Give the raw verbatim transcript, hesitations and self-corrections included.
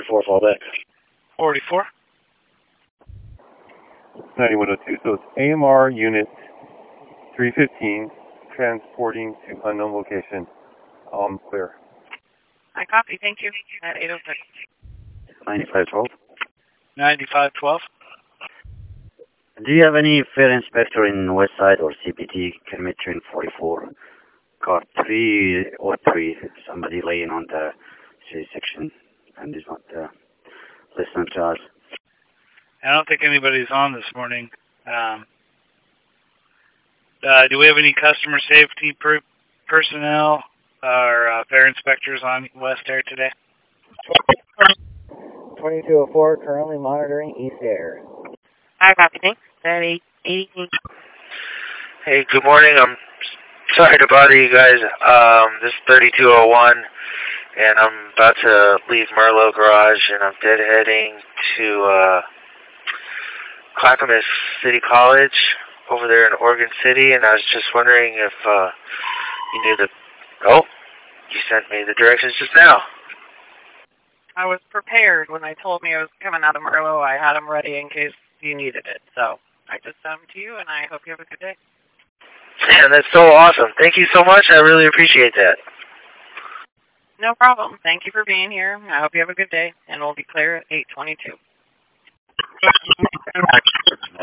forty-four, fallback. forty-four. ninety-one oh two, so it's A M R unit three fifteen, transporting to unknown location. Um, clear. I copy, thank you, at eight oh six. ninety-five twelve. ninety-five twelve. Do you have any fare inspector in West Side or C P T, kilometer in forty-four, car three oh three, somebody laying on the C section and is not uh, listening to us? I don't think anybody's on this morning. Um, uh, do we have any customer safety per personnel or uh, fare inspectors on West Air today? twenty-two oh four, currently monitoring East Air. I copy, thanks, at eight eighteen. Hey, good morning. I'm sorry to bother you guys. Um, this is thirty-two oh one, and I'm about to leave Merlot Garage, and I'm deadheading to uh, Clackamas City College over there in Oregon City, and I was just wondering if uh, you knew the... Oh, you sent me the directions just now. I was prepared when I told me I was coming out of Merlot. I had them ready in case you needed it. So I just sent them to you, and I hope you have a good day. Man, that's so awesome. Thank you so much. I really appreciate that. No problem. Thank you for being here. I hope you have a good day, and we'll be clear at eight twenty-two.